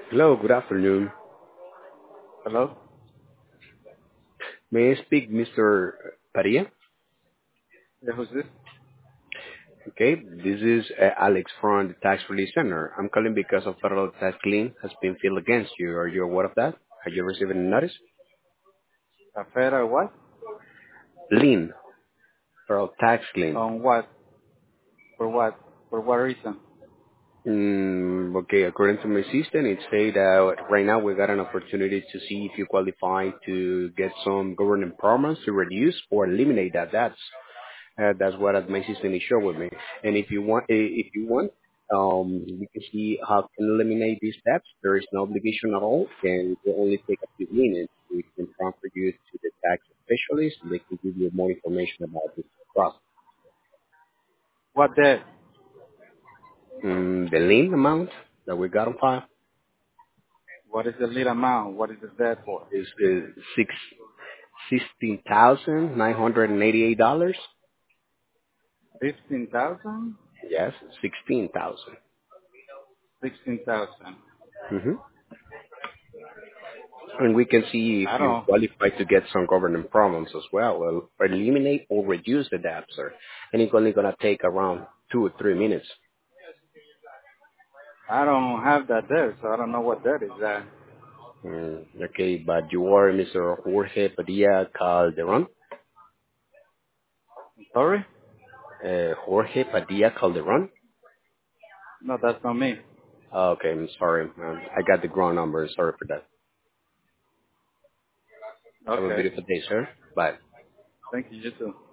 Hello, good afternoon. Hello? May I speak Mr. Padilla? Yeah, who's this? Okay, this is Alex from the Tax Relief Center. I'm calling because a federal tax lien has been filed against you. Are you aware of that? Have you received a notice? A federal what? Lien, federal tax lien. On what? For what? For what reason? Okay, according to my system, it say that right now we got an opportunity to see if you qualify to get some government programs to reduce or eliminate that debt. That's what my system is showing me. And if you want, we can see how to eliminate these steps. There is no obligation at all, and it will only take a few minutes. We can transfer you to the tax specialist, and they can give you more information about this process. What debt? The lien amount that we got on file What is the lead amount? What is the debt for? is $16,988. 15,000? Yes, 16,000. 16,000. Mm-hmm. And we can see if I you don't, qualify to get some government programs as well, or eliminate or reduce the debt, sir. And it's only going to take around 2 or 3 minutes. I don't have that debt, so I don't know what debt is that. Okay, but you are Mr. Jorge Padilla Calderon. Sorry? Jorge Padilla Calderon. No, that's not me. Okay, I'm sorry. I got the wrong number. Sorry for that. Have a Okay. beautiful day, sir. Bye. Thank you, you too.